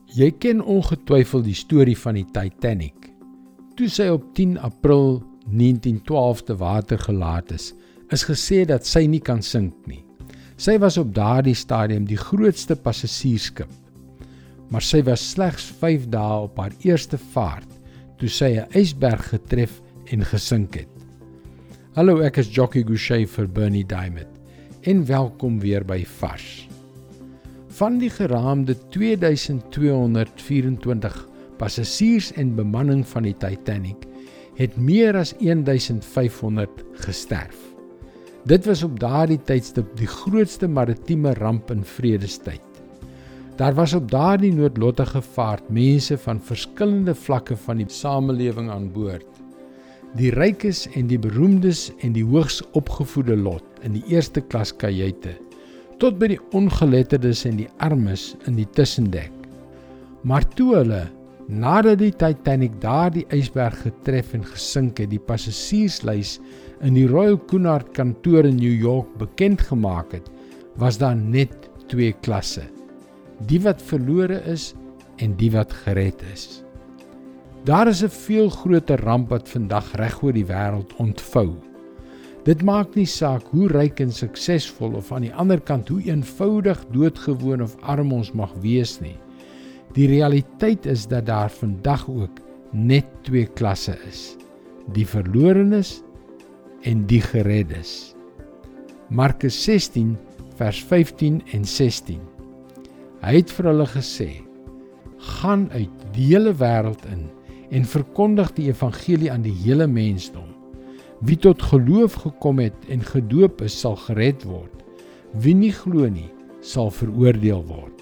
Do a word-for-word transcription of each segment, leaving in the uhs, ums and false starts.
Jy ken ongetwyfeld die storie van die Titanic. Toe sy op tien April negentien twaalf te water gelaat is, is gesê dat sy nie kan sink nie. Sy was op daardie stadium die grootste passasiersskip, maar sy was slegs vyf dae op haar eerste vaart, toe sy 'n ysberg getref en gesink het. Hallo, ek is Jockey Gouchee vir Bernie Diamond, en welkom weer by Vars. Van die geraamde twee duisend twee honderd vyf-en-twintig passasiers en bemanning van die Titanic het meer as een duisend vyf honderd gesterf. Dit was op daardie tydstip die grootste maritieme ramp in vredestyd. Daar was op daardie noodlottige vaart mense van verskillende vlakke van die samelewing aan boord. Die rykes en die beroemdes en die hoogs opgevoede lot in die eerste klas kajuite, tot by die ongeletterdes en die armes in die tussendek. Maar toe hulle, nadat die Titanic daardie ysberg getref en gesink het, die passasierslys in die Royal Cunard kantoor in New York bekend gemaak het, was daar net twee klasse. Die wat verlore is en die wat gered is. Daar is 'n veel groter ramp wat vandag reg oor die wêreld ontvou. Dit maak nie saak hoe ryk en suksesvol of aan die ander kant hoe eenvoudig, doodgewoon of arm ons mag wees nie. Die realiteit is dat daar vandag ook net twee klasse is. Die verlorenes en die gereddes. Markus sestien vers vyftien en sestien. Hy het vir hulle gesê: "Gaan uit die hele wêreld in en verkondig die evangelie aan die hele mensdom. Wie tot geloof gekom het en gedoop is, sal gered word. Wie nie glo nie, sal veroordeel word."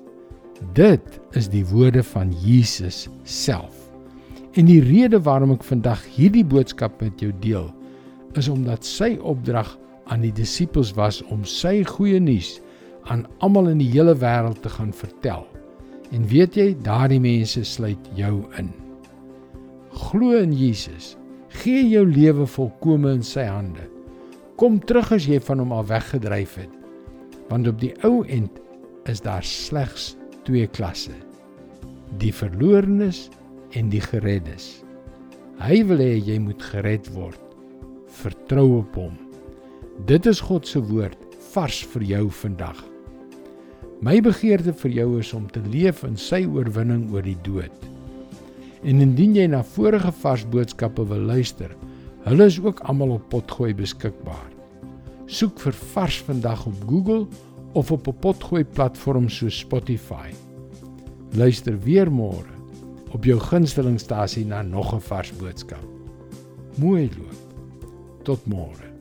Dit is die woorde van Jesus self. En die rede waarom ek vandag hierdie boodskap met jou deel, is omdat sy opdrag aan die disippels was om sy goeie nuus aan almal in die hele wêreld te gaan vertel. En weet jy, daardie mense sluit jou in. Glo in Jesus, gee jou lewe volkome in sy hande. Kom terug as jy van hom al weggedryf het, want op die ou end is daar slegs twee klasse, die verlorenes en die gereddes. Hy wil hê jy moet gered word. Vertrou op hom. Dit is God se woord, vars vir jou vandag. My begeerte vir jou is om te leef in sy oorwinning oor die dood. En indien jy na vorige vars boodskappe wil luister, hulle is ook almal op Potgooi beskikbaar. Soek vir Vars vandag op Google of op 'n Potgooi platform soos Spotify. Luister weer môre op jou gunstelingstasie na nog 'n vars boodskap. Mooi loop. Tot môre.